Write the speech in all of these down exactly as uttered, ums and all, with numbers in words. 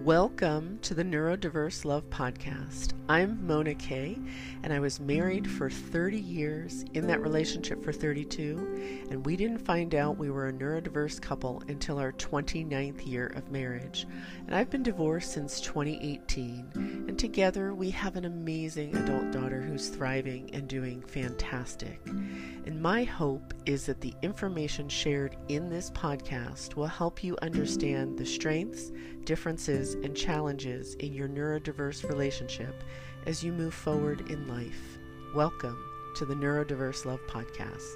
Welcome to the Neurodiverse Love Podcast. I'm Mona Kay, and I was married for thirty years, in that relationship for thirty-two, and we didn't find out we were a neurodiverse couple until our twenty-ninth year of marriage. And I've been divorced since twenty eighteen, and together we have an amazing adult daughter who's thriving and doing fantastic. And my hope is that the information shared in this podcast will help you understand the strengths, differences, and challenges in your neurodiverse relationship as you move forward in life. Welcome to the Neurodiverse Love Podcast.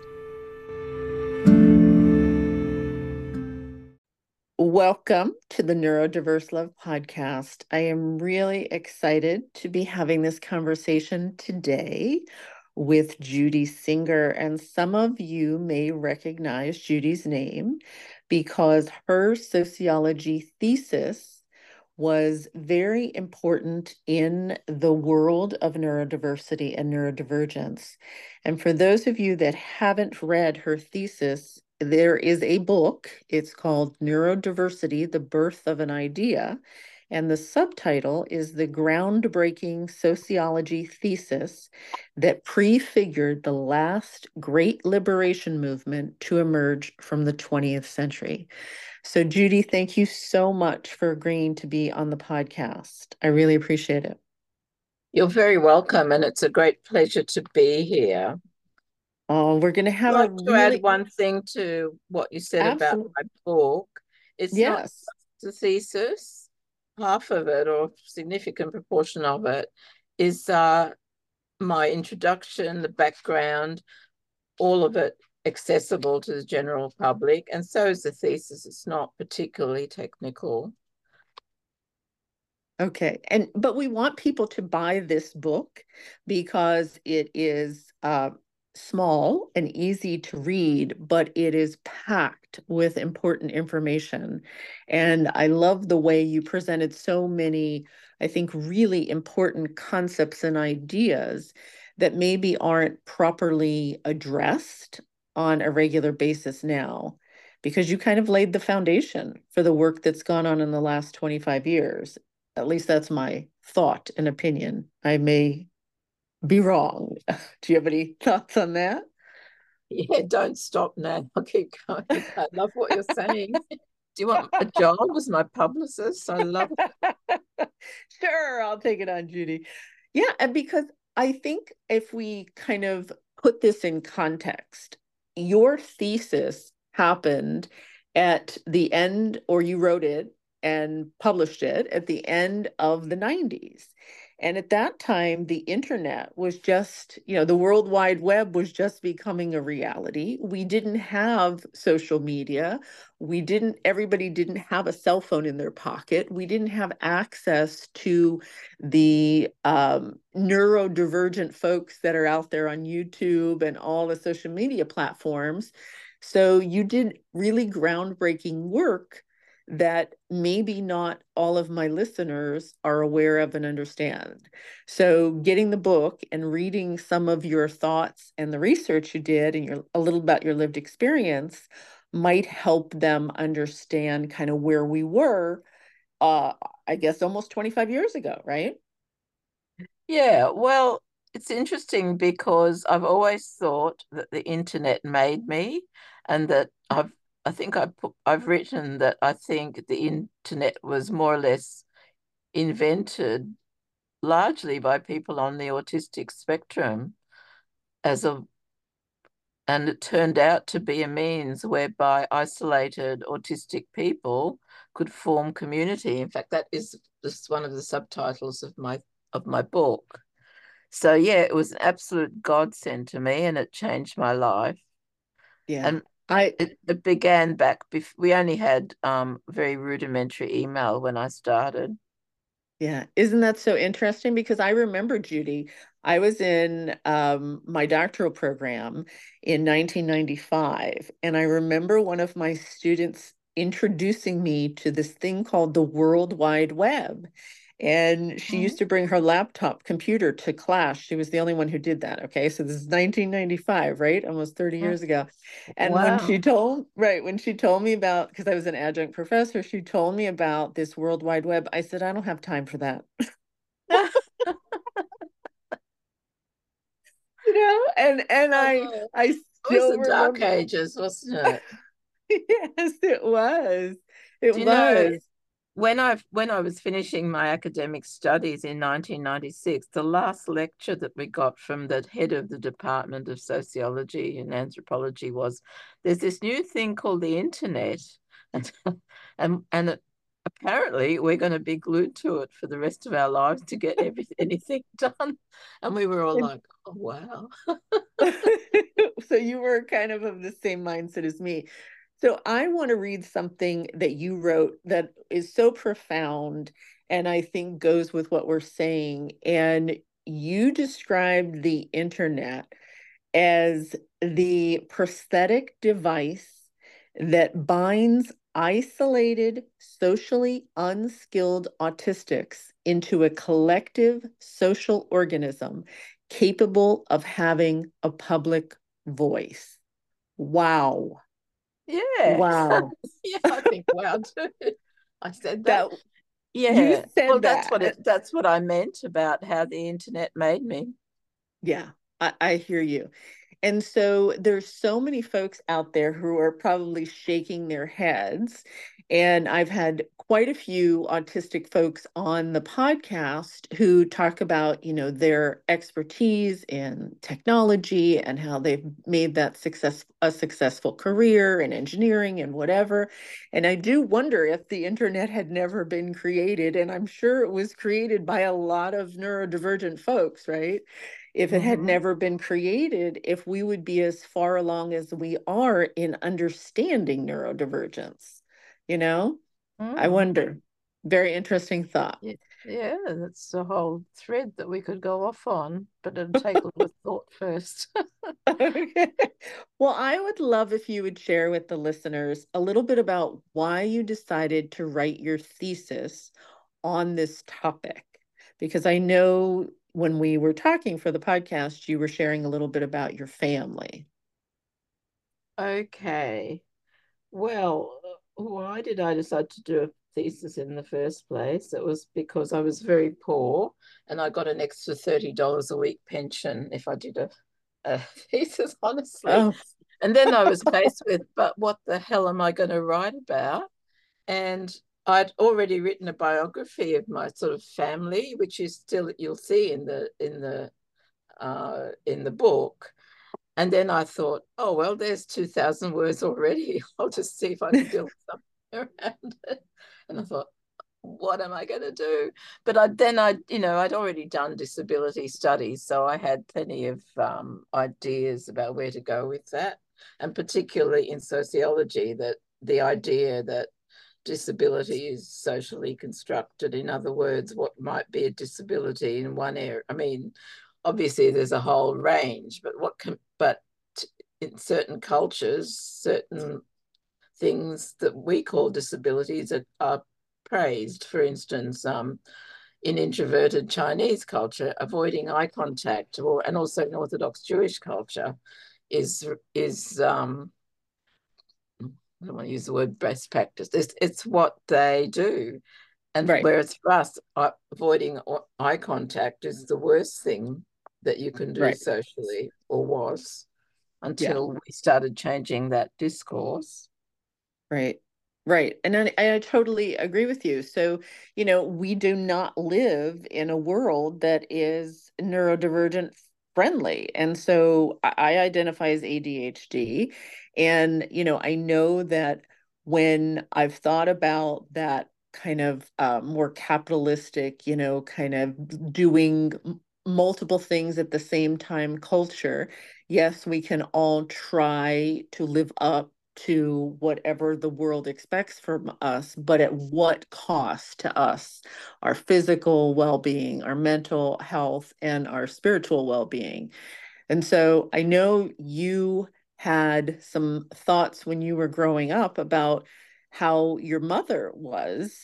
Welcome to the Neurodiverse Love Podcast. I am really excited to be having this conversation today with Judy Singer, and some of you may recognize Judy's name because her sociology thesis was very important in the world of neurodiversity and neurodivergence. And for those of you that haven't read her thesis, there is a book. It's called Neurodiversity, The Birth of an Idea. And the subtitle is The Groundbreaking Sociology Thesis that prefigured the last great liberation movement to emerge from the twentieth century. So, Judy, thank you so much for agreeing to be on the podcast. I really appreciate it. You're very welcome, and it's a great pleasure to be here. Oh, we're going to have I'd like a to really add one thing to what you said about absolute my book. It's not yes. just a thesis. Half of it, or a significant proportion of it, is uh, my introduction, the background, all of it accessible to the general public. And so is the thesis. It's not particularly technical. Okay. And but we want people to buy this book because it is uh, small and easy to read, but it is packed with important information. And I love the way you presented so many, I think, really important concepts and ideas that maybe aren't properly addressed on a regular basis now, because you kind of laid the foundation for the work that's gone on in the last twenty-five years. At least that's my thought and opinion. I may be wrong. Do you have any thoughts on that? Yeah, don't stop now. I'll keep going. I love what you're saying. Do you want a job as my publicist? I love it. Sure, I'll take it on, Judy. Yeah, and because I think if we kind of put this in context, your thesis happened at the end, or you wrote it and published it at the end of the nineties. And at that time, the internet was just, you know, the World Wide Web was just becoming a reality. We didn't have social media. We didn't, everybody didn't have a cell phone in their pocket. We didn't have access to the um, neurodivergent folks that are out there on YouTube and all the social media platforms. So you did really groundbreaking work that maybe not all of my listeners are aware of and understand. So getting the book and reading some of your thoughts and the research you did and your a little about your lived experience might help them understand kind of where we were, uh, I guess almost twenty-five years ago, right? Yeah, well, it's interesting because I've always thought that the internet made me, and that I've I think I put I've written that I think the internet was more or less invented largely by people on the autistic spectrum as a and it turned out to be a means whereby isolated autistic people could form community. In fact, that is just one of the subtitles of my of my book. So yeah, it was an absolute godsend to me, and it changed my life. Yeah. And I it, it began back before we only had um very rudimentary email when I started. Yeah, isn't that so interesting? Because I remember, Judy, I was in um, my doctoral program in nineteen ninety-five, and I remember one of my students introducing me to this thing called the World Wide Web. And she Mhm. used to bring her laptop computer to class. She was the only one who did that. Okay. So this is nineteen ninety-five, right? Almost thirty Mm. years ago. And when she Wow. told, right, when she told me about, because I was an adjunct professor, she told me about this World Wide Web. I said, I don't have time for that. You know, and and I Oh, I it was still the dark remember. ages, wasn't it? Yes, it was. It Do you know, was. when I when I was finishing my academic studies in nineteen ninety-six, the last lecture that we got from the head of the Department of Sociology and Anthropology was, there's this new thing called the internet, and and and it, apparently we're going to be glued to it for the rest of our lives to get everything anything done. And we were all like, oh wow. So you were kind of of the same mindset as me. So I want to read something that you wrote that is so profound and I think goes with what we're saying. And you described the internet as the prosthetic device that binds isolated, socially unskilled autistics into a collective social organism capable of having a public voice. Wow. Yeah. Wow. Yeah, I think wow too. I said that. That you Yeah. Well, said that's what that. it that's what I meant about how the internet made me. Yeah, I, I hear you. And so there's so many folks out there who are probably shaking their heads. And I've had quite a few autistic folks on the podcast who talk about, you know, their expertise in technology and how they've made that success a successful career in engineering and whatever. And I do wonder if the internet had never been created, and I'm sure it was created by a lot of neurodivergent folks, right? If it had Hmm. never been created, if we would be as far along as we are in understanding neurodivergence, you know? I Mm. wonder. Very interesting thought. Yeah, yeah, that's a whole thread that we could go off on, but it'd take a little thought first. Okay. Well, I would love if you would share with the listeners a little bit about why you decided to write your thesis on this topic. Because I know when we were talking for the podcast, you were sharing a little bit about your family. Okay. Well, why did I decide to do a thesis in the first place? It was because I was very poor and I got an extra thirty dollars a week pension if I did a, a thesis, honestly. Oh, And then I was faced with, but what the hell am I going to write about? And I'd already written a biography of my sort of family, which is still you'll see in the in the uh, in the book. And then I thought, oh, well, there's two thousand words already. I'll just see if I can build something around it. And I thought, what am I going to do? But I, then I, you know, I'd already done disability studies. So I had plenty of um, ideas about where to go with that. And particularly in sociology, that the idea that disability is socially constructed. In other words, what might be a disability in one area. I mean, obviously there's a whole range, but what can, but in certain cultures, certain things that we call disabilities are, are praised. For instance, um, in introverted Chinese culture, avoiding eye contact, or and also in Orthodox Jewish culture, is is um, I don't want to use the word best practice. It's, it's what they do. And right, whereas for us, uh, avoiding eye contact is the worst thing that you can do right. socially, or was, Yeah, until we started changing that discourse. right. Right. And I, I totally agree with you. So, you know, we do not live in a world that is neurodivergent friendly. And so I I identify as A D H D. And, you know, I know that when I've thought about that kind of uh, more capitalistic, you know, kind of doing m- multiple things at the same time culture, yes, we can all try to live up to whatever the world expects from us, but at what cost to us, our physical well being, our mental health, and our spiritual well being. And so I know you had some thoughts when you were growing up about how your mother was.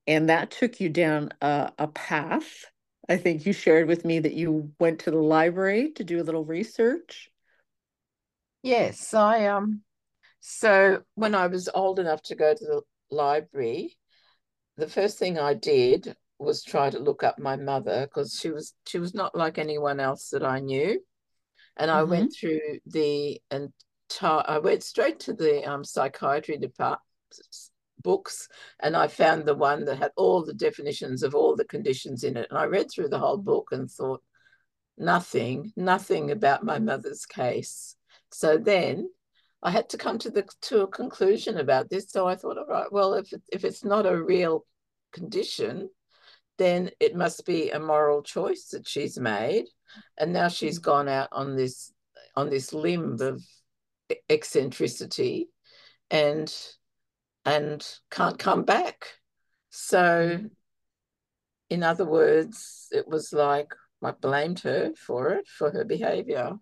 and that took you down a, a path. I think you shared with me that you went to the library to do a little research. Yes, I um so when I was old enough to go to the library, the first thing I did was try to look up my mother because she was she was not like anyone else that I knew. And I went Hmm. through the entire I went straight to the um, psychiatry department books, and I found the one that had all the definitions of all the conditions in it. And I read through the whole book and thought, nothing, nothing about my mother's case. So then I had to come to the to a conclusion about this. So I thought, all right, well, if it, if it's not a real condition, then it must be a moral choice that she's made. And now she's gone out on this on this limb of eccentricity and and can't come back. So Hmm. in other words, it was like I blamed her for it, for her behavior.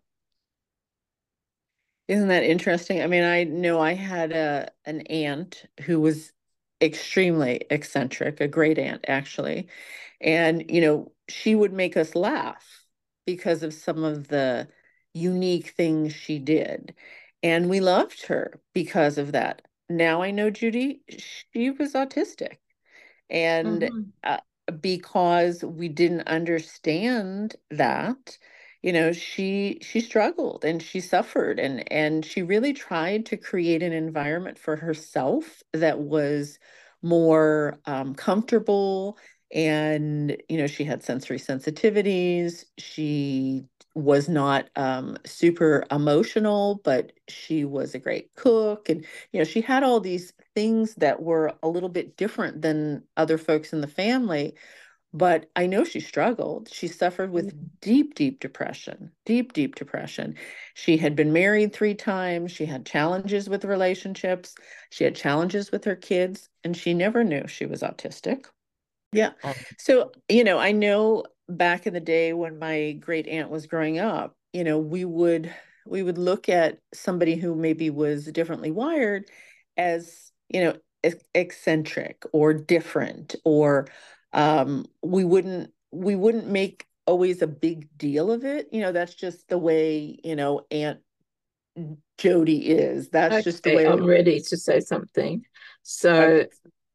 Isn't that interesting? I mean, I know I had a an aunt who was extremely eccentric, a great aunt actually. And, you know, she would make us laugh because of some of the unique things she did. And we loved her because of that. Now I know Judy, she was autistic. And Mhm. uh, because we didn't understand that, you know, she she struggled and she suffered, and and she really tried to create an environment for herself that was more um, comfortable. And, you know, she had sensory sensitivities. She was not um, super emotional, but she was a great cook. And, you know, she had all these things that were a little bit different than other folks in the family. But I know she struggled. She suffered with deep, deep depression, deep, deep depression. She had been married three times. She had challenges with relationships. She had challenges with her kids, and she never knew she was autistic. Yeah. So, you know, I know back in the day when my great aunt was growing up, you know, we would we would look at somebody who maybe was differently wired as, you know, ec- eccentric or different, or um we wouldn't we wouldn't make always a big deal of it. You know, that's just the way, you know, Aunt Jody is. That's just the Okay, way. I'm ready to say something. So, Okay.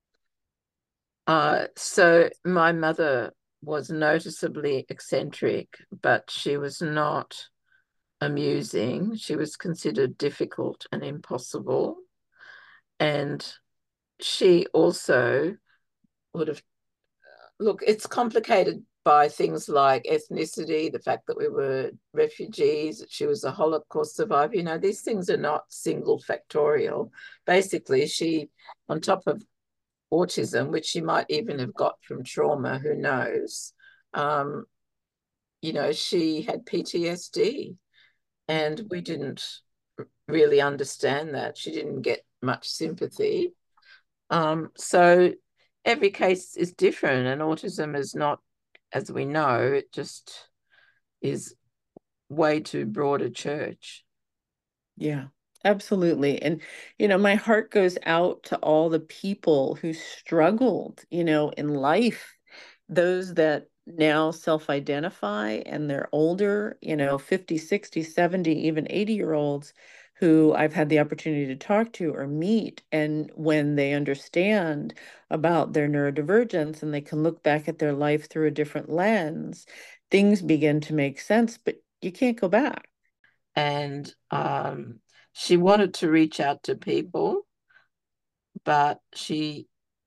uh, so my mother was noticeably eccentric, but she was not amusing. She was considered difficult and impossible. And she also would have, look, it's complicated by things like ethnicity, the fact that we were refugees, that she was a Holocaust survivor. You know, these things are not single factorial. Basically, she, on top of autism, which she might even have got from trauma, who knows, um, you know, she had P T S D, and we didn't really understand that. She didn't get much sympathy. Um, so every case is different, and autism is not, as we know, it just is way too broad a church. Yeah, absolutely. And, you know, my heart goes out to all the people who struggled, you know, in life, those that now self-identify and they're older, you know, fifty, sixty, seventy, even eighty year olds who I've had the opportunity to talk to or meet. And when they understand about their neurodivergence and they can look back at their life through a different lens, things begin to make sense, but you can't go back. And um, she wanted to reach out to people, but she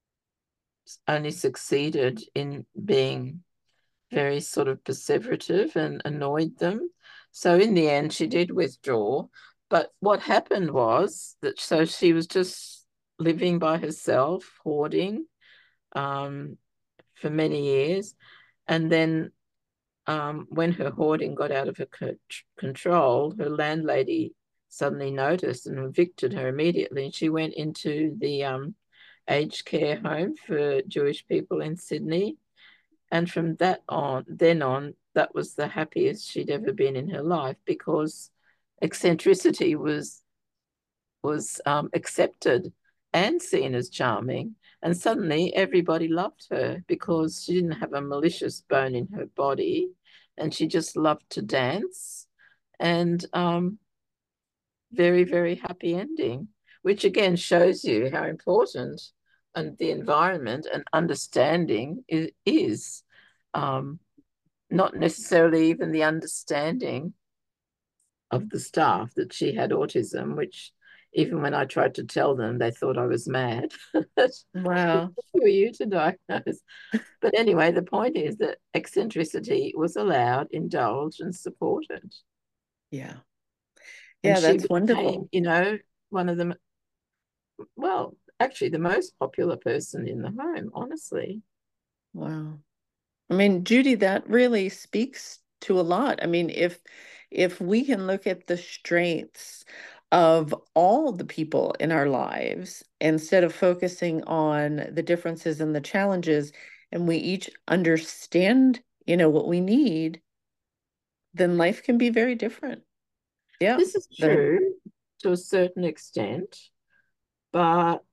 only succeeded in being very sort of perseverative and annoyed them. So in the end, she did withdraw. But what happened was that so she was just living by herself, hoarding um, for many years. And then um, when her hoarding got out of her co- control, her landlady suddenly noticed and evicted her immediately. And she went into the um, aged care home for Jewish people in Sydney. And from that on, then on, that was the happiest she'd ever been in her life because eccentricity was was um, accepted. and seen as charming. And suddenly everybody loved her because she didn't have a malicious bone in her body and she just loved to dance. And um, very, very happy ending, which again shows you how important and the environment and understanding is, is. Um, not necessarily even the understanding of the staff that she had autism, which even when I tried to tell them, they thought I was mad. Wow. Who are you to diagnose? But anyway, the point is that eccentricity was allowed, indulged, and supported. Yeah. And Yeah, she that's became, wonderful. you know, one of the, well, actually the most popular person in the home, honestly. Wow. I mean, Judy, that really speaks to a lot. I mean, if if we can look at the strengths of all the people in our lives instead of focusing on the differences and the challenges, and we each understand, you know, what we need, then life can be very different. Yeah. This is The true to a certain extent, but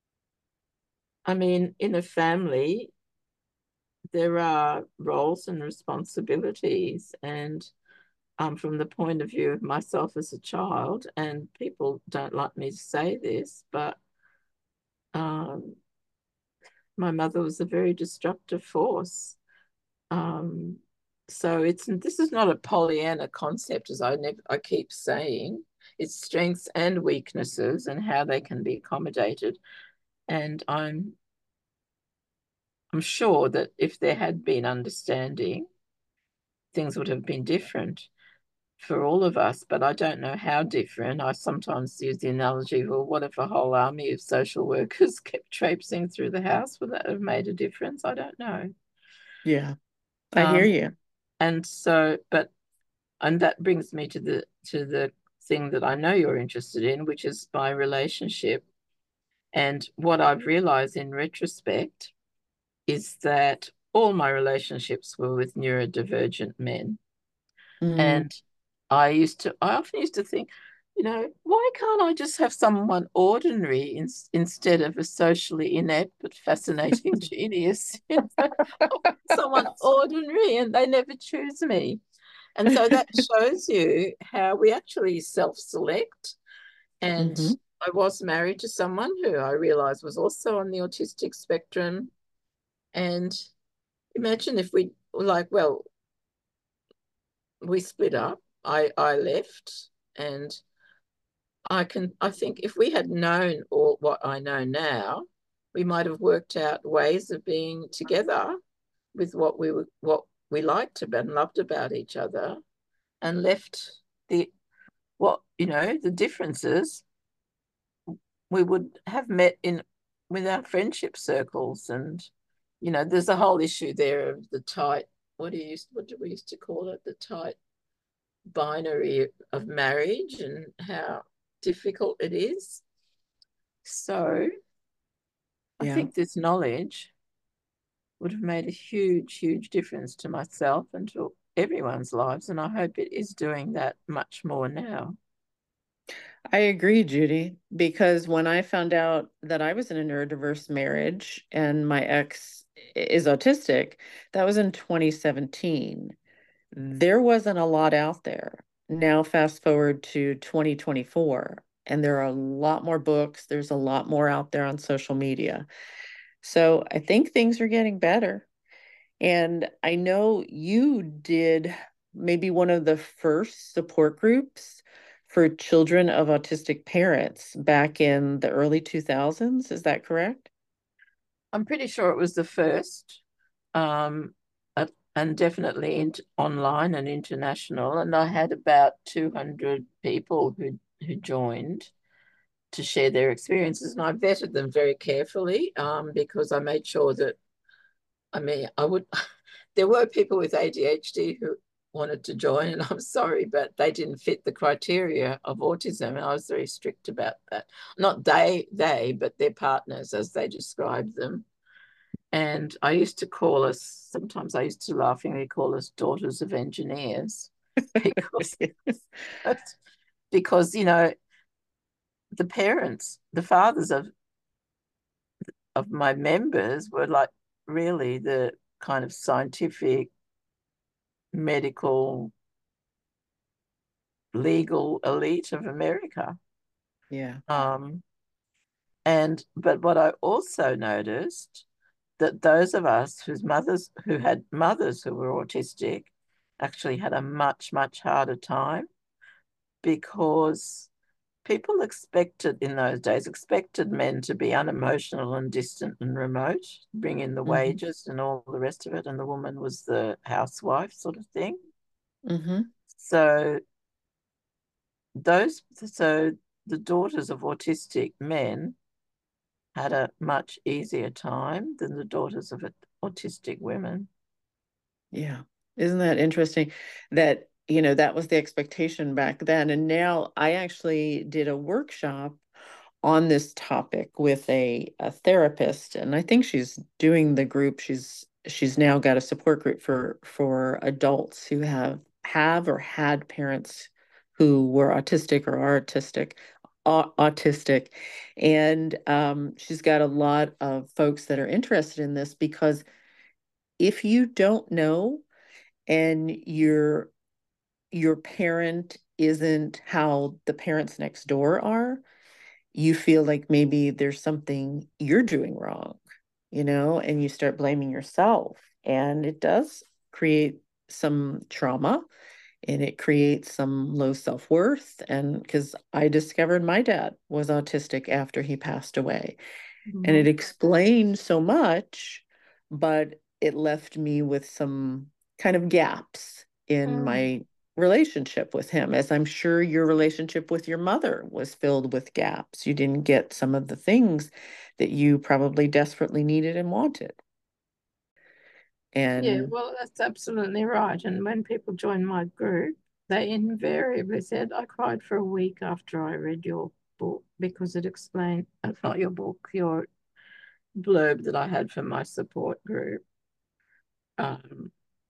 I mean, in a family, there are roles and responsibilities. And um, from the point of view of myself as a child, and people don't like me to say this, but um, my mother was a very destructive force. Um, so it's this is not a Pollyanna concept, as I never I keep saying. It's strengths and weaknesses and how they can be accommodated. And I'm I'm sure that if there had been understanding, things would have been different for all of us, but I don't know how different. I sometimes use the analogy, well, what if a whole army of social workers kept traipsing through the house? Would that have made a difference? I don't know. yeah, I hear Um, you. and so, but and that brings me to the to the thing that I know you're interested in, which is my relationship. And what I've realized in retrospect is that all my relationships were with neurodivergent men. Mm. And I used to, I often used to think, you know, why can't I just have someone ordinary in, instead of a socially inept but fascinating genius? You know, someone ordinary and they never choose me. And so that shows you how we actually self select. And Hmm. I was married to someone who I realized was also on the autistic spectrum. And imagine if we like, well, we split up. I I left, and I can I think if we had known all what I know now, we might have worked out ways of being together with what we were what we liked about and loved about each other, and left the what you know the differences we would have met in with our friendship circles. And you know there's a whole issue there of the tight, what do you used what do we used to call it, the tight binary of marriage and how difficult it is. So I Yeah. think this knowledge would have made a huge, huge difference to myself and to everyone's lives. And I hope it is doing that much more now. I agree, Judy, because when I found out that I was in a neurodiverse marriage and my ex is autistic, that was in twenty seventeen. There wasn't a lot out there. Now, fast forward to twenty twenty-four, and there are a lot more books. There's a lot more out there on social media. So I think things are getting better. And I know you did maybe one of the first support groups for children of autistic parents back in the early two thousands. Is that correct? I'm pretty sure it was the first, um, uh, and definitely in, online and international. And I had about two hundred people who, who joined to share their experiences. And I vetted them very carefully um, because I made sure that, I mean, I would, there were people with A D H D who wanted to join, and I'm sorry, but they didn't fit the criteria of autism. And I was very strict about that. Not they, they, but their partners, as they described them. And I used to call us, sometimes I used to laughingly call us daughters of engineers because, because, you know, the parents, the fathers of of my members were like really the kind of scientific, medical, legal elite of America. Yeah. Um, and but what I also noticed that those of us whose mothers who had mothers who were autistic actually had a much, much harder time because people expected in those days, expected men to be unemotional and distant and remote, bring in the Mm-hmm. wages and all the rest of it, and the woman was the housewife sort of thing. Mm-hmm. So those so the daughters of autistic men had a much easier time than the daughters of autistic women. Yeah. Isn't that interesting that, you know, that was the expectation back then. And now I actually did a workshop on this topic with a, a therapist, and I think she's doing the group. She's she's now got a support group for for adults who have have or had parents who were autistic or are autistic, au- autistic. And um, she's got a lot of folks that are interested in this because if you don't know and your your parent isn't how the parents next door are, you feel like maybe there's something you're doing wrong, you know, and you start blaming yourself. And it does create some trauma and it creates some low self-worth. And because I discovered my dad was autistic after he passed away, and it Mhm. explained so much, but it left me with some kind of gaps in Mm. my relationship with him, as I'm sure your relationship with your mother was filled with gaps. You didn't get some of the things that you probably desperately needed and wanted. Yeah, And well, that's absolutely right. And when people join my group, they invariably said, I cried for a week after I read your book because it explained, uh, not your book, your blurb that I had for my support group. Um,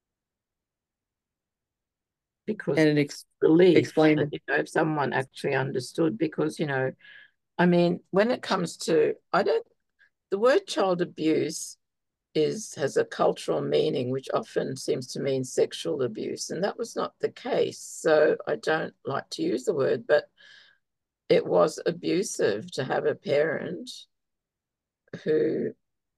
because and it ex relief that, explained. you know, if someone actually understood, because, you know, I mean, when it comes to, I don't, the word child abuse is has a cultural meaning which often seems to mean sexual abuse, and that was not the case. So I don't like to use the word, but it was abusive to have a parent who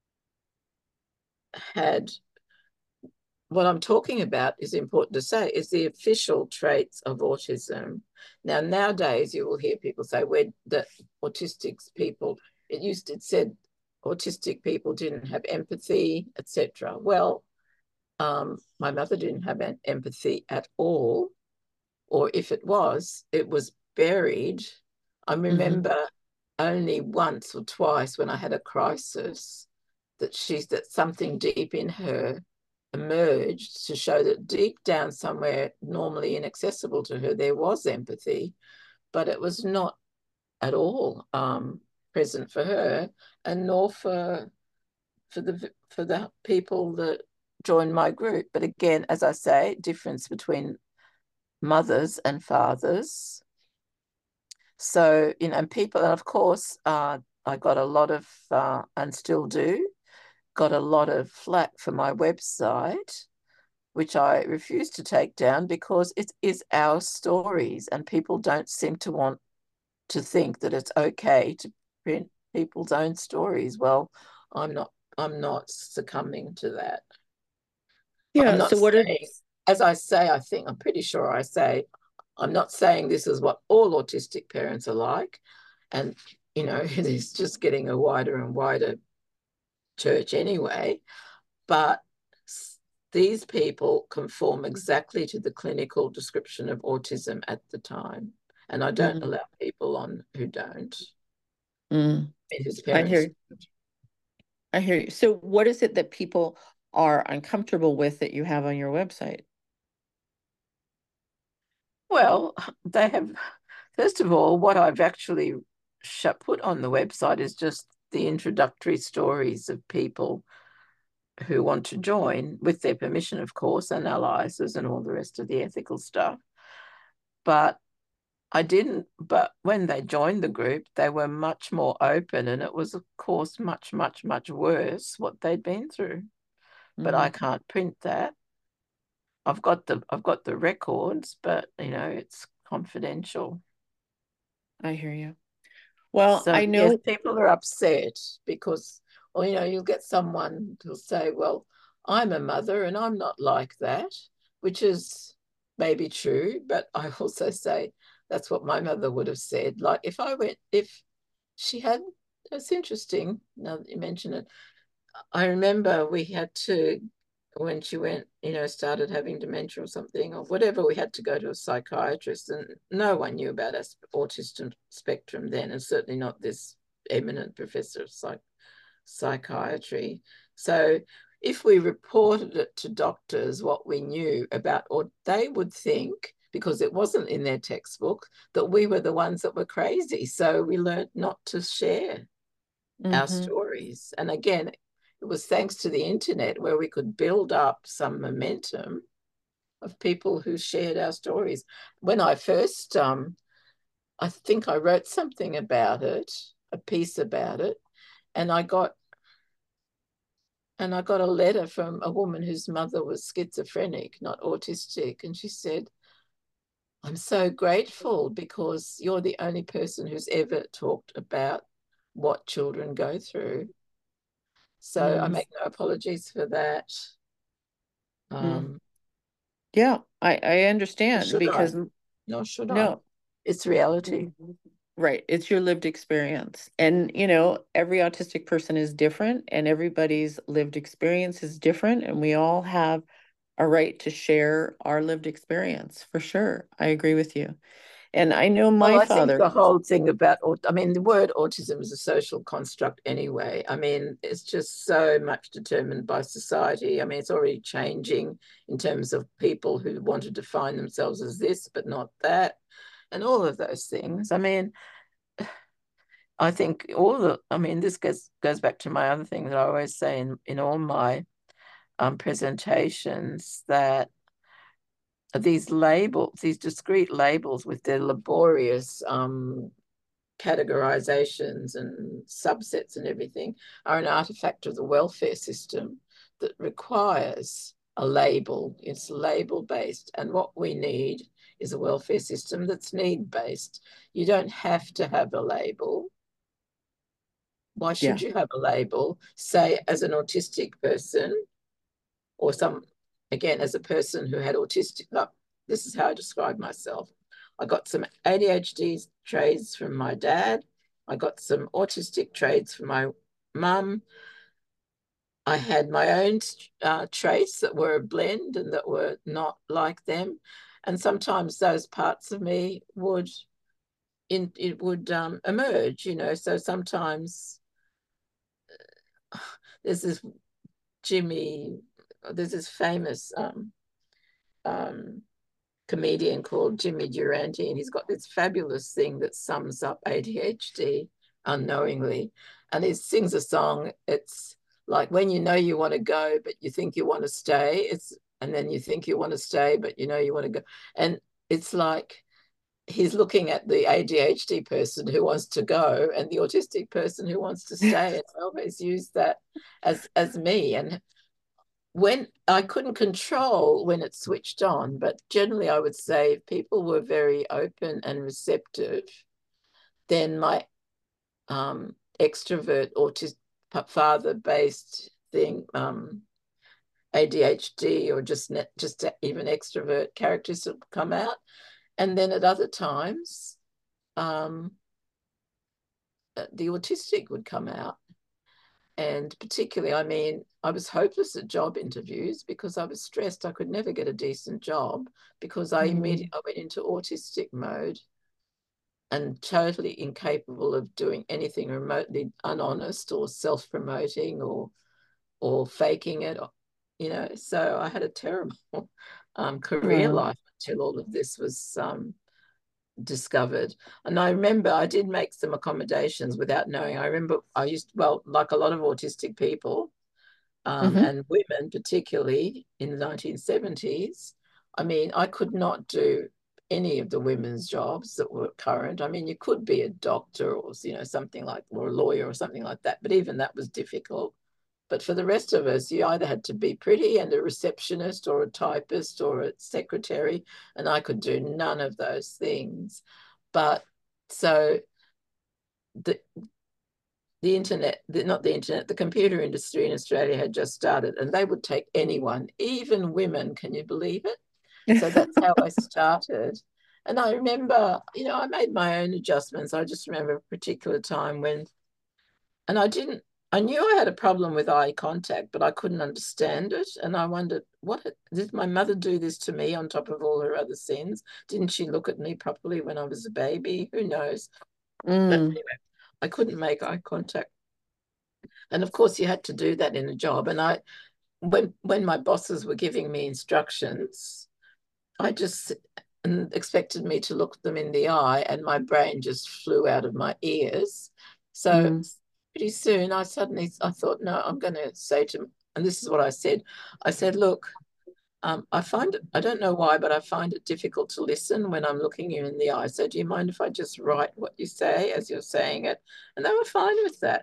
had what I'm talking about is important to say is the official traits of autism. Now, nowadays you will hear people say where the autistic people, it used to, it said autistic people didn't have empathy, et cetera. Well, um, my mother didn't have an empathy at all, or if it was, it was buried. I Hmm. remember only once or twice when I had a crisis that she's that something deep in her emerged to show that deep down somewhere normally inaccessible to her there was empathy, but it was not at all um, present for her, and nor for for the for the people that joined my group. But again, as I say, difference between mothers and fathers. So, you know, and people, and of course, uh, I got a lot of, uh, and still do, got a lot of flack for my website, which I refuse to take down because it is our stories, and people don't seem to want to think that it's okay to print people's own stories. Well, I'm not, I'm not succumbing to that. I'm Yeah. not So what are saying, as I say, I think, I'm pretty sure I say, I'm not saying this is what all autistic parents are like. And, you know, it is just getting a wider and wider church anyway. But these people conform exactly to the clinical description of autism at the time. And I don't mm, allow people on who don't, mm, whose I parents. hear I hear you. So what is it that people are uncomfortable with that you have on your website? Well, they have, first of all, what I've actually put on the website is just the introductory stories of people who want to join with their permission, of course, analyzers and all the rest of the ethical stuff. But I didn't, but when they joined the group, they were much more open, and it was, of course, much, much, much worse what they'd been through. But I Hmm. can't print that. I've got the I've got the records, but you know, it's confidential. I hear you. Well, So I yes, know. people are upset because, or you know, you'll get someone who'll say, "Well, I'm a mother and I'm not like that," which is maybe true, but I also say that's what my mother would have said. Like if I went, if she had, it's interesting now that you mention it. I remember we had to, when she went, you know, started having dementia or something or whatever, we had to go to a psychiatrist, and no one knew about us autism spectrum then, and certainly not this eminent professor of psych psychiatry. So if we reported it to doctors, what we knew about, or they would think, because it wasn't in their textbook, that we were the ones that were crazy. So we learned not to share our Hmm. stories. And again, it was thanks to the internet where we could build up some momentum of people who shared our stories. When I first, um, I think I wrote something about it, a piece about it, and I got and I got a letter from a woman whose mother was schizophrenic, not autistic, and she said, "I'm so grateful because you're the only person who's ever talked about what children go through." So I Mm. make no apologies for that. Mm. Um, Yeah, I I nor understand should I? because Nor should I? no. It's reality. Mhm. Right. It's your lived experience. And, you know, every autistic person is different and everybody's lived experience is different. And we all have a right to share our lived experience for sure. I agree with you. And I know Well, my I think father. the whole thing about, I mean, the word autism is a social construct anyway. I mean, it's just so much determined by society. I mean, it's already changing in terms of people who want to define themselves as this, but not that, and all of those things. I mean, I think all the, I mean, this goes goes back to my other thing that I always say in, in all my um, presentations, that these labels, these discrete labels with their laborious um, categorizations and subsets and everything, are an artifact of the welfare system that requires a label. It's label based. And what we need is a welfare system that's need based. You don't have to have a label. Why should Yeah. you have a label? Say, as an autistic person, or some, again, as a person who had autistic, no, this is how I describe myself. I got some A D H D traits from my dad. I got some autistic traits from my mum. I had my own uh, traits that were a blend and that were not like them. And sometimes those parts of me would in it would um, emerge, you know. So sometimes there's this Jimmy, there's this famous um, um, comedian called Jimmy Durante, and he's got this fabulous thing that sums up A D H D unknowingly. And he sings a song. It's like when you know you want to go, but you think you want to stay. It's and then you think you want to stay, but you know you want to go. And it's like he's looking at the A D H D person who wants to go and the autistic person who wants to stay. And I always use that as as me. And when I couldn't control when it switched on, but generally I would say if people were very open and receptive, then my um, extrovert autistic father-based thing, um, A D H D or just just even extrovert characters would come out, and then at other times, um, the autistic would come out. And particularly, I mean, I was hopeless at job interviews because I was stressed. I could never get a decent job because I immediately Mm. I went into autistic mode and totally incapable of doing anything remotely unhonest or self-promoting or or faking it, you know. So I had a terrible um, career Wow. life until all of this was um, discovered. And I remember I did make some accommodations without knowing. I remember I used, well, like a lot of autistic people, um, Hmm. and women, particularly in the nineteen seventies. I mean, I could not do. any of the women's jobs that were current. I mean, you could be a doctor or, you know, something like, or a lawyer or something like that, but even that was difficult. But for the rest of us, you either had to be pretty and a receptionist or a typist or a secretary, and I could do none of those things. But so the the internet, the, not the internet, the computer industry in Australia had just started, and they would take anyone, even women. Can you believe it? So that's how I started. And I remember, you know, I made my own adjustments. I just remember a particular time when, and I didn't, I knew I had a problem with eye contact, but I couldn't understand it. And I wondered, what did my mother do this to me on top of all her other sins? Didn't she look at me properly when I was a baby? Who knows? But Mm, anyway, I couldn't make eye contact. And of course, you had to do that in a job. And I, when when my bosses were giving me instructions, I just and expected me to look them in the eye, and my brain just flew out of my ears. So mm. pretty soon, I suddenly I thought, no, I'm going to say to, and this is what I said. I said, look, um, I find it, I don't know why, but I find it difficult to listen when I'm looking you in the eye. So do you mind if I just write what you say as you're saying it? And they were fine with that.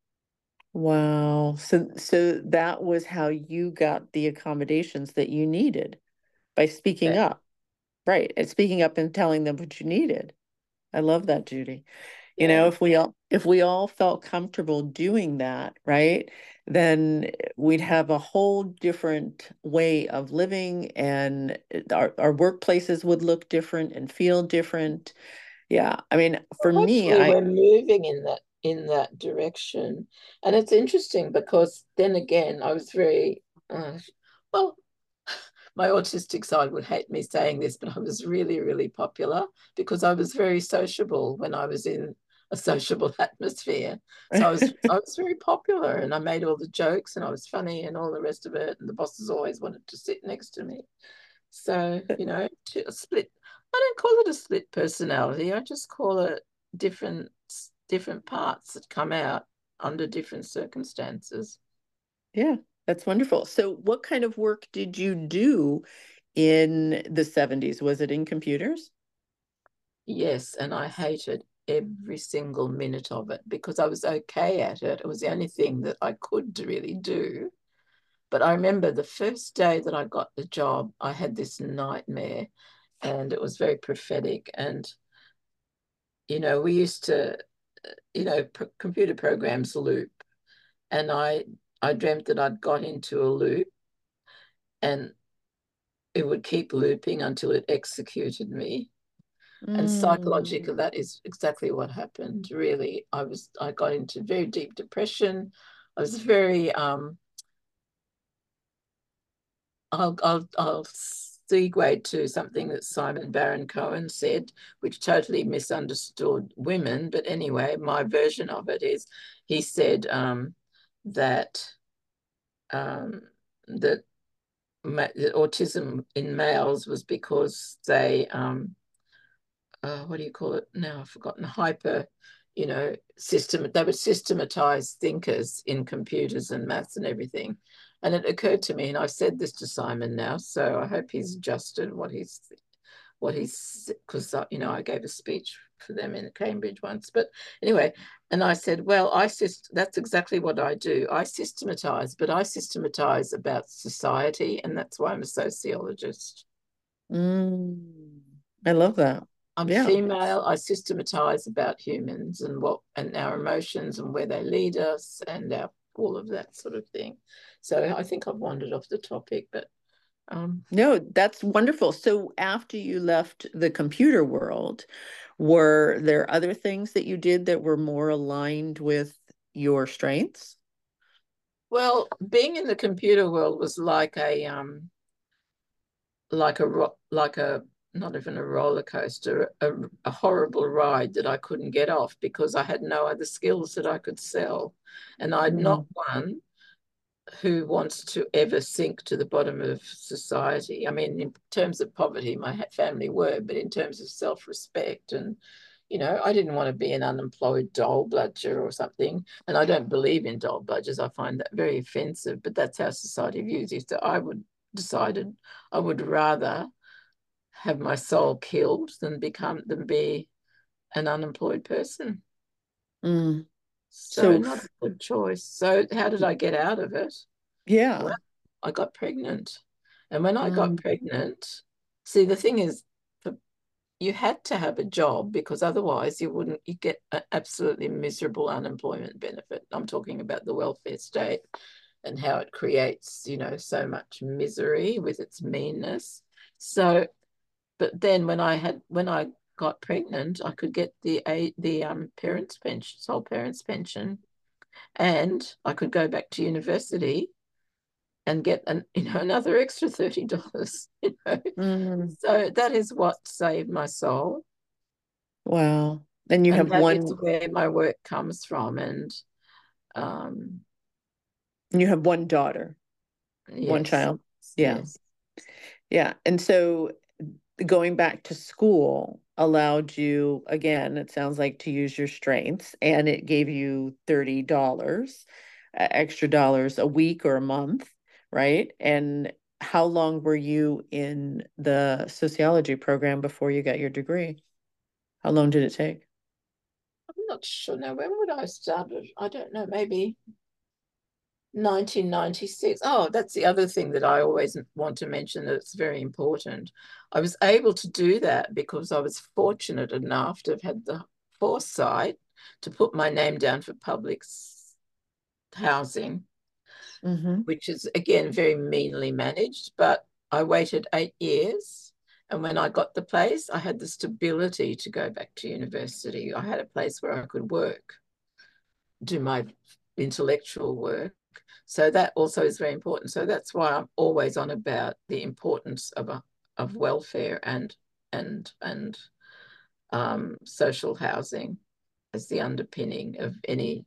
Wow. So so that was how you got the accommodations that you needed by speaking Yeah. up. Right. And speaking up and telling them what you needed. I love that, Judy. You know, Yeah. if we all if we all felt comfortable doing that, right, then we'd have a whole different way of living, and our, our workplaces would look different and feel different. Yeah. I mean, for Well, me, hopefully I we're moving in that in that direction. And it's interesting because then again, I was very uh, well, my autistic side would hate me saying this, but I was really, really popular because I was very sociable when I was in a sociable atmosphere. So I was I was very popular and I made all the jokes and I was funny and all the rest of it. And the bosses always wanted to sit next to me. So, you know, to a split, I don't call it a split personality. I just call it different different parts that come out under different circumstances. Yeah, that's wonderful. So what kind of work did you do in the seventies? Was it in computers? Yes, and I hated every single minute of it because I was okay at it. It was the only thing that I could really do. But I remember the first day that I got the job, I had this nightmare and it was very prophetic. And, you know, we used to, you know, p- computer programs loop. And I, I dreamt that I'd got into a loop and it would keep looping until it executed me. And psychologically, Mm. that is exactly what happened. Really, I was I got into very deep depression. I was very um. I'll I'll I'll segue to something that Simon Baron Cohen said, which totally misunderstood women. But anyway, my version of it is, he said um, that um, that, ma- that autism in males was because they um, uh, what do you call it now? I've forgotten. Hyper, you know, system. They were systematized thinkers in computers and maths and everything. And it occurred to me, and I've said this to Simon now, so I hope he's adjusted what he's, what he's, because you know I gave a speech for them in Cambridge once. But anyway, and I said, well, I syst- that's exactly what I do. I systematize, but I systematize about society, and that's why I'm a sociologist. Mm. I love that. I'm Yeah. female. I systematize about humans and what and our emotions and where they lead us and our, all of that sort of thing. So I think I've wandered off the topic, but um, No, that's wonderful. So after you left the computer world, were there other things that you did that were more aligned with your strengths? well, being in the computer world was like a um, like a like a not even a roller coaster, a, a horrible ride that I couldn't get off because I had no other skills that I could sell, and I'd not Mm. one who wants to ever sink to the bottom of society. I mean, in terms of poverty, my family were, but in terms of self-respect and, you know, I didn't want to be an unemployed dole bludger or something. And I don't believe in dole bludgers. I find that very offensive, but that's how society views you. So I would decided I would rather have my soul killed than become than be an unemployed person. Mm. So So, not a good choice. So how did I get out of it? Well, yeah. I got pregnant. And when I got Mm. pregnant, see, the thing is, for, you had to have a job because otherwise you wouldn't, you get an absolutely miserable unemployment benefit. I'm talking about the welfare state and how it creates, you know, so much misery with its meanness. So, but then when I had, when I got pregnant, I could get the a the um parents' pension, sole parents' pension, and I could go back to university and get an you know another extra thirty dollars. You know, Mm. so that is what saved my soul, Wow. And you and have that is one, where my work comes from. And um, you have one daughter, one yes, child. Yeah. yes, Yeah. And so going back to school allowed you, again, it sounds like, to use your strengths, and it gave you thirty dollars uh, extra dollars a week or a month, right? And how long were you in the sociology program before you got your degree? How long did it take? I'm not sure now. When would I start? I don't know. Maybe nineteen ninety-six. Oh, that's the other thing that I always want to mention that it's very important. I was able to do that because I was fortunate enough to have had the foresight to put my name down for public housing, Mm-hmm. which is again very meanly managed. But I waited eight years. And when I got the place, I had the stability to go back to university. I had a place where I could work, do my intellectual work. So that also is very important. So that's why I'm always on about the importance of a, of welfare and and and um, social housing as the underpinning of any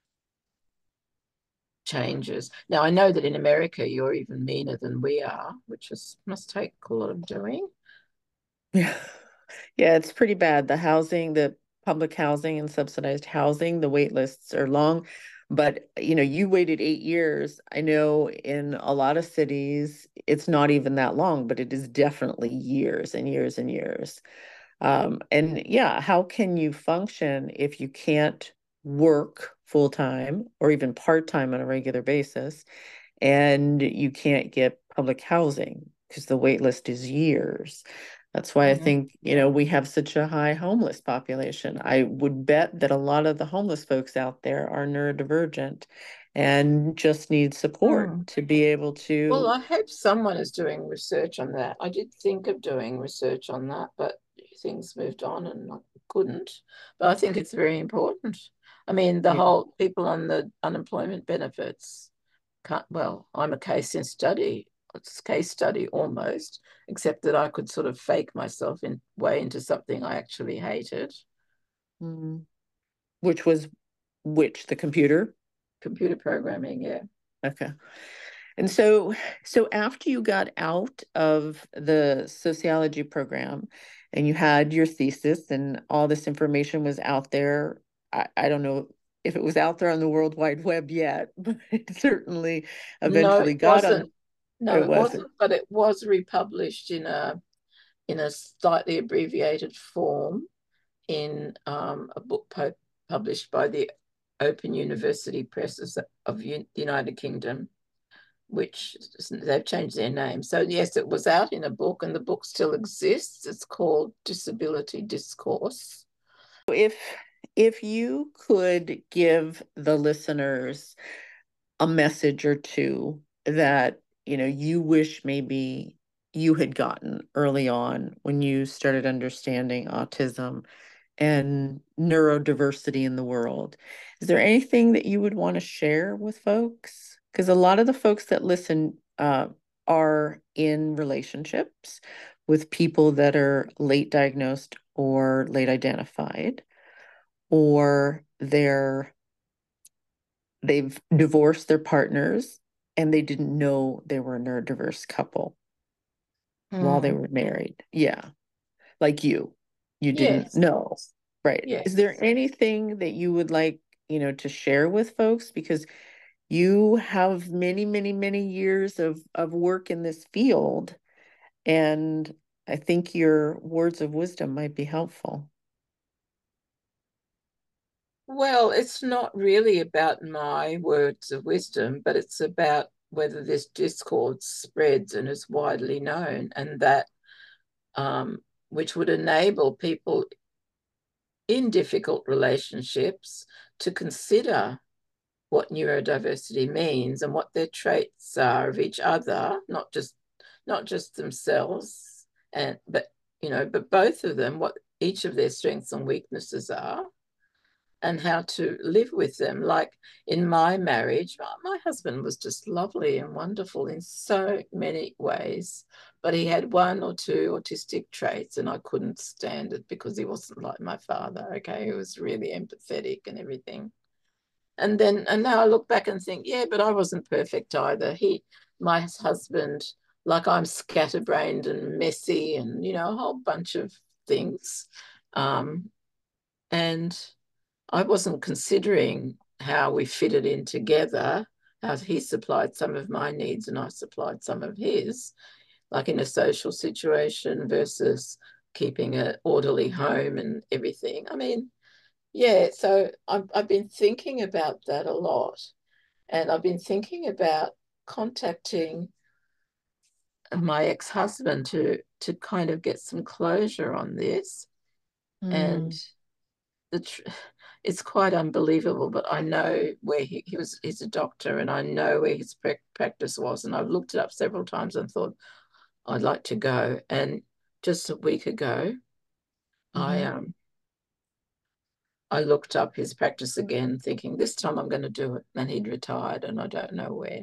changes. Now I know that in America you're even meaner than we are, which is must take a lot of doing. Yeah. Yeah, it's pretty bad. The housing, the public housing and subsidized housing, the wait lists are long. But, you know, you waited eight years. I know in a lot of cities, it's not even that long, but it is definitely years and years and years. Um, and yeah, how can you function if you can't work full time or even part time on a regular basis, and you can't get public housing because the wait list is years? That's why I Mm. think, you know, we have such a high homeless population. I would bet that a lot of the homeless folks out there are neurodivergent and just need support Mm. to be able Well, to. I hope someone is doing research on that. I did think of doing research on that, but things moved on and I couldn't. But I think it's very important. I mean, the Yeah. whole people on the unemployment benefits can't, well, I'm a case in study. It's a case study almost, except that I could sort of fake myself in way into something I actually hated. Mm. Which was which, the computer? Computer programming, yeah. Okay. And so, so after you got out of the sociology program and you had your thesis and all this information was out there, I, I don't know if it was out there on the World Wide Web yet, but it certainly No, eventually it got on. wasn't. No, It it wasn't. wasn't, but it was republished in a in a slightly abbreviated form in um, a book po- published by the Open University Presses of U- the United Kingdom, which they've changed their name. So yes, it was out in a book, and the book still exists. It's called Disability Discourse. If if you could give the listeners a message or two that, you know, you wish maybe you had gotten early on when you started understanding autism and neurodiversity in the world, is there anything that you would want to share with folks? Because a lot of the folks that listen uh, are in relationships with people that are late diagnosed or late identified, or they're they've divorced their partners and they didn't know they were a neurodiverse couple while they Hmm. were married. Yeah, like you. You didn't Yes, know. Right. Is there yes. anything that you would like, you know, to share with folks? Because you have many, many, many years of of work in this field. And I think your words of wisdom might be helpful. Well, it's not really about my words of wisdom, but it's about whether this discord spreads and is widely known, and that um, which would enable people in difficult relationships to consider what neurodiversity means and what their traits are of each other, not just not just themselves, and but you know, but both of them, what each of their strengths and weaknesses are, and how to live with them. Like in my marriage, my husband was just lovely and wonderful in so many ways, but he had one or two autistic traits, and I couldn't stand it because he wasn't like my father. Okay, he was really empathetic and everything. And then, and now I look back and think, yeah, but I wasn't perfect either. He, my husband, like I'm scatterbrained and messy, and you know, a whole bunch of things. Um, and I wasn't considering how we fitted in together, how he supplied some of my needs and I supplied some of his, like in a social situation versus keeping an orderly home and everything. I mean, yeah, so I've, I've been thinking about that a lot. And I've been thinking about contacting my ex-husband to to kind of get some closure on this. And Mm, the tr- it's quite unbelievable, but I know where he, he was. He's a doctor, and I know where his practice was, and I've looked it up several times and thought I'd like to go. And just a week ago, I mm-hmm, um I looked up his practice again, thinking this time I'm going to do it. And he'd retired, and I don't know where.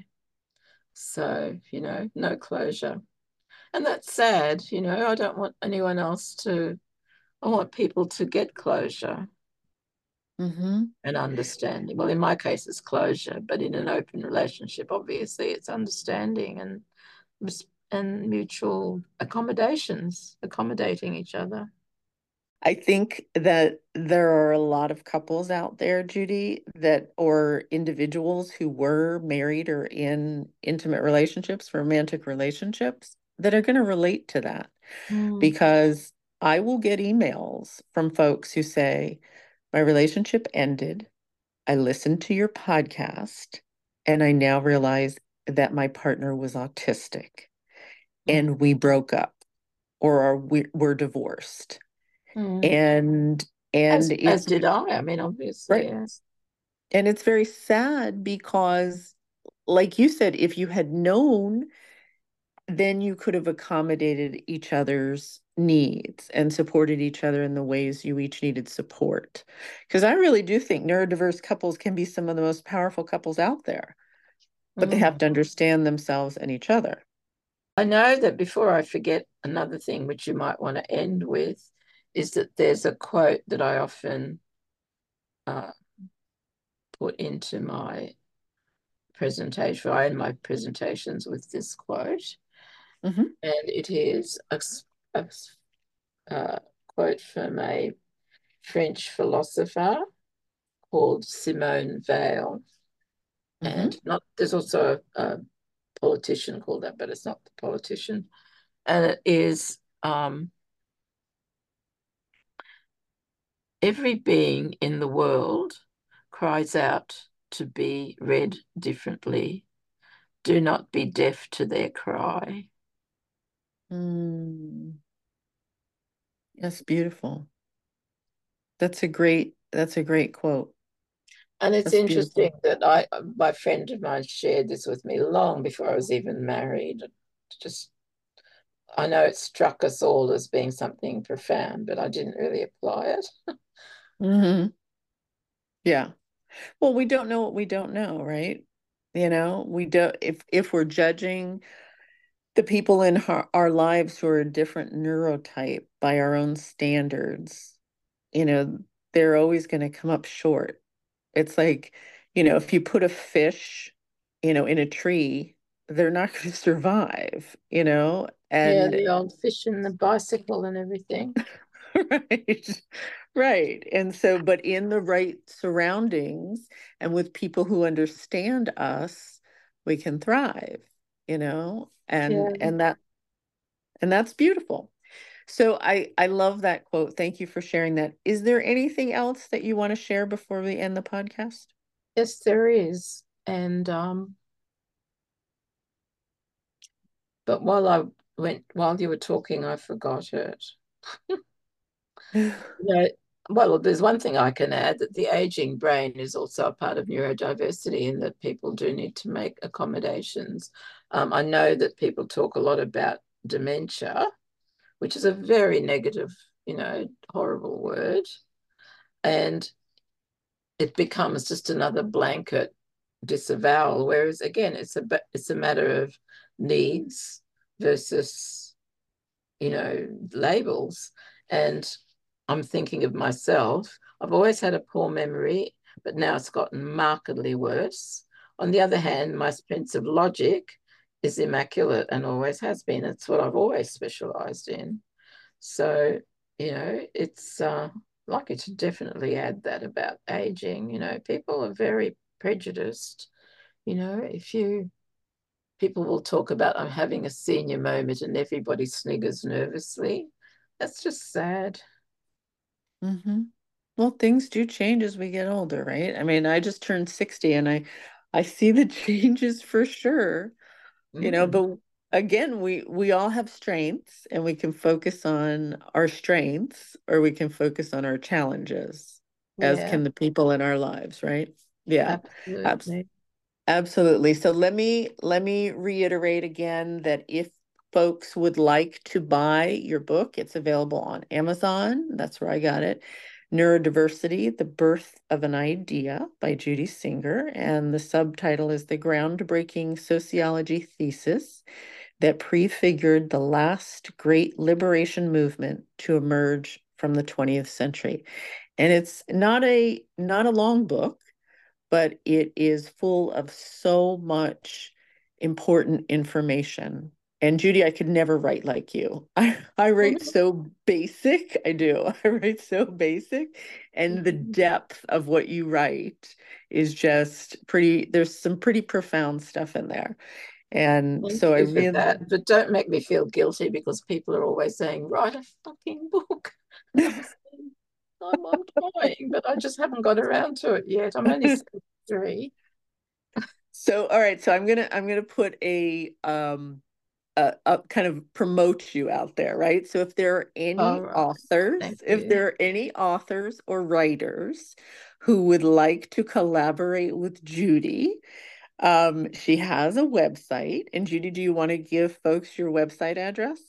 So you know, no closure, and that's sad. You know, I don't want anyone else to. I want people to get closure mm-hmm. and understanding. Well, in my case, it's closure, but in an open relationship, obviously, it's understanding and and mutual accommodations, accommodating each other. I think that there are a lot of couples out there, Judy, that or individuals who were married or in intimate relationships, romantic relationships, that are going to relate to that Mm, because I will get emails from folks who say, my relationship ended. I listened to your podcast and I now realize that my partner was autistic mm, and we broke up or are we, we're divorced. mm. And As and as it's did I. I mean, obviously, right. yes. And it's very sad because, like you said, if you had known, then you could have accommodated each other's needs and supported each other in the ways you each needed support. Because I really do think neurodiverse couples can be some of the most powerful couples out there, but they Mm. have to understand themselves and each other. I know that before I forget, another thing which you might want to end with is that there's a quote that I often uh, put into my presentation. I end my presentations with this quote, Hmm. and it is a, a, a quote from a French philosopher called Simone Weil. And Hmm. not there's also a, a politician called that, but it's not the politician. And it is um, every being in the world cries out to be read differently. Do not be deaf to their cry. Mm, that's beautiful. That's a great, that's a great quote. And it's That's interesting beautiful. that I, my friend of mine shared this with me long before I was even married. Just, I know it struck us all as being something profound, but I didn't really apply it. Hmm. Yeah. Well, we don't know what we don't know, right? You know, we don't, if if we're judging the people in our, our lives who are a different neurotype by our own standards, you know, they're always going to come up short. It's like, you know, if you put a fish, you know, in a tree, they're not going to survive, you know, Yeah, and the old fish and the bicycle and everything. right. Right. And so, but in the right surroundings and with people who understand us, we can thrive, you know, and Yeah. and that and that's beautiful. So I I love that quote. Thank you for sharing that. Is there anything else that you want to share before we end the podcast? Yes, there is. And um, but while I went while you were talking, I forgot it. You know, well, there's one thing I can add that the aging brain is also a part of neurodiversity, in that people do need to make accommodations. Um, I know that people talk a lot about dementia, which is a very negative, you know, horrible word. And it becomes just another blanket disavowal. Whereas again, it's a it's a matter of needs versus, you know, labels. And I'm thinking of myself. I've always had a poor memory, but now it's gotten markedly worse. On the other hand, my sense of logic is immaculate and always has been. It's what I've always specialized in. So, you know, it's uh, lucky to definitely add that about aging. You know, people are very prejudiced. You know, if you people will talk about I'm having a senior moment and everybody sniggers nervously. That's just sad. Mm-hmm. Well, things do change as we get older, right? I mean, I just turned sixty and I I see the changes for sure, you know, Mm, but again, we we all have strengths and we can focus on our strengths or we can focus on our challenges, as yeah, can the people in our lives, right? Yeah. Abs absolutely. Absolutely. So let me let me reiterate again that if folks would like to buy your book, it's available on Amazon. That's where I got it. Neurodiversity: The Birth of an Idea by Judy Singer. And the subtitle is The Groundbreaking Sociology Thesis That Prefigured the Last Great Liberation Movement to Emerge from the twentieth Century. And it's not a not a long book, but it is full of so much important information. And Judy, I could never write like you. I, I write so basic. I do. I write so basic. And the depth of what you write is just pretty, there's some pretty profound stuff in there. And Thank so I you for really, that. But don't make me feel guilty because people are always saying, write a fucking book. And I'm saying, I'm, I'm trying, but I just haven't got around to it yet. I'm only seventy-three. so all right. So I'm gonna I'm gonna put a um uh, uh, kind of promote you out there, right? So if there are All any right. authors, Thank if you. there are any authors or writers who would like to collaborate with Judy, um, she has a website. And Judy, do you want to give folks your website address?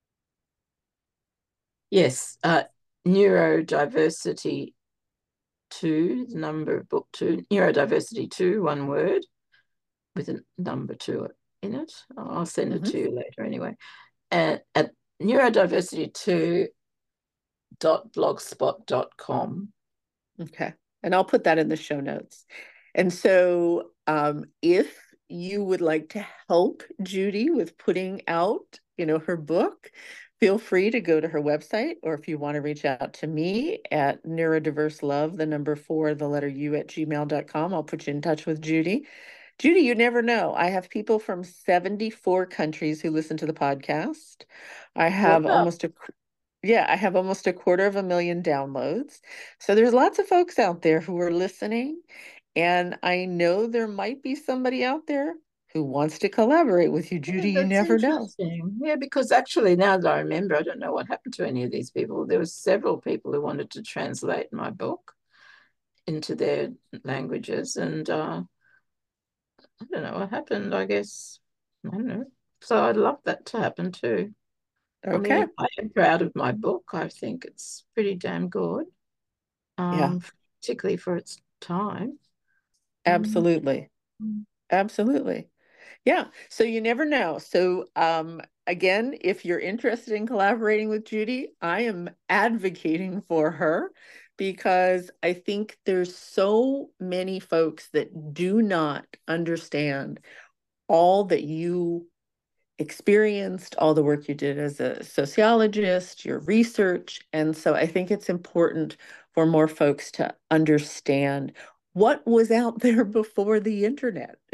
Yes, uh, neurodiversity two, the number of book two, neurodiversity two, one word with a number two in it. I'll send it Mhm. to you later anyway. And at neurodiversity two dot blogspot dot com. Okay. And I'll put that in the show notes. And so um, if you would like to help Judy with putting out, you know, her book, feel free to go to her website, or if you want to reach out to me at neurodiverse love, the number four, the letter U at gmail dot com. I'll put you in touch with Judy. Judy, you never know. I have people from seventy-four countries who listen to the podcast. I have Wow. almost a yeah, I have almost a quarter of a million downloads. So there's lots of folks out there who are listening. And I know there might be somebody out there who wants to collaborate with you, Yeah, Judy. You that's never know. interesting. Yeah, because actually, now that I remember, I don't know what happened to any of these people. There were several people who wanted to translate my book into their languages, and uh, I don't know what happened. I guess I don't know. So I'd love that to happen too. I Okay. mean, I am proud of my book. I think it's pretty damn good, Yeah, um, particularly for its time. Mm. absolutely. Absolutely. Yeah. So you never know. So um again, if you're interested in collaborating with Judy, I am advocating for her because I think there's so many folks that do not understand all that you experienced, all the work you did as a sociologist, your research. And so I think it's important for more folks to understand what was out there before the internet.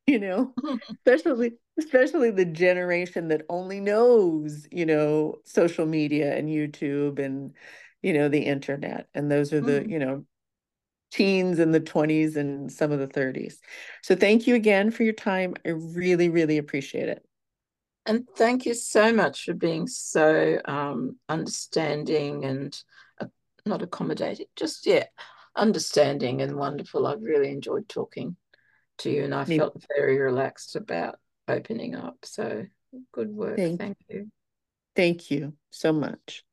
you know, especially especially the generation that only knows, you know, social media and YouTube and, you know, the internet. And those are the, Mm. you know, teens and the twenties and some of the thirties. So thank you again for your time. I really, really appreciate it. And thank you so much for being so um, understanding and uh, not accommodating, just, yeah, understanding and wonderful. I've really enjoyed talking to you, and I Me- felt very relaxed about opening up. So good work. Thank, Thank you. thank you so much.